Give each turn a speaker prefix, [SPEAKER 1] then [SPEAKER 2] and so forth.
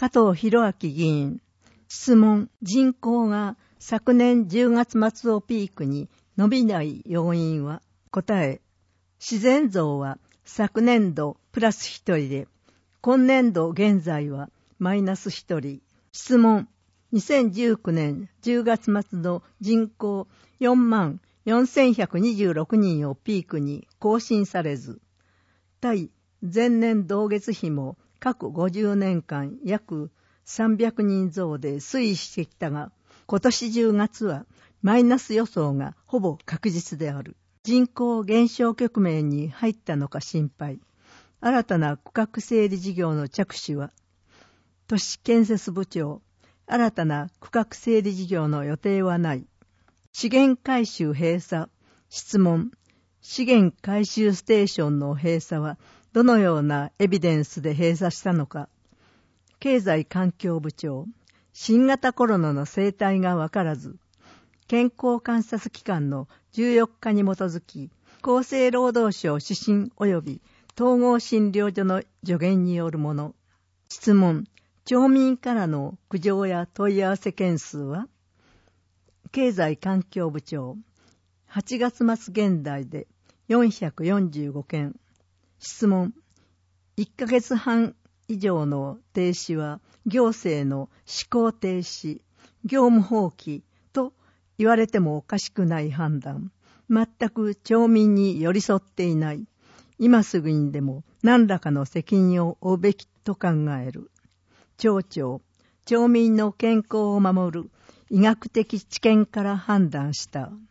[SPEAKER 1] 加藤博明議員。質問。人口が昨年10月末をピークに伸びない要因は？答え。自然増は昨年度プラス1人で、今年度現在はマイナス1人。質問。2019年10月末の人口44,126人をピークに更新されず、対前年同月比も過去50年間約300人増で推移してきたが、今年10月はマイナス予想がほぼ確実である。人口減少局面に入ったのか心配。新たな区画整理事業の着手は？都市建設部長。新たな区画整理事業の予定はない。資源回収閉鎖。質問。資源回収ステーションの閉鎖はどのようなエビデンスで閉鎖したのか。経済環境部長。新型コロナの生態がわからず、健康観察機関の14日に基づき、厚生労働省指針及び統合診療所の助言によるもの。質問。町民からの苦情や問い合わせ件数は？経済環境部長。8月末現在で445件。質問。1ヶ月半以上の停止は行政の施行停止、業務放棄と言われてもおかしくない判断。全く町民に寄り添っていない。今すぐにでも何らかの責任を負うべきと考える。町長。町民の健康を守る医学的知見から判断した。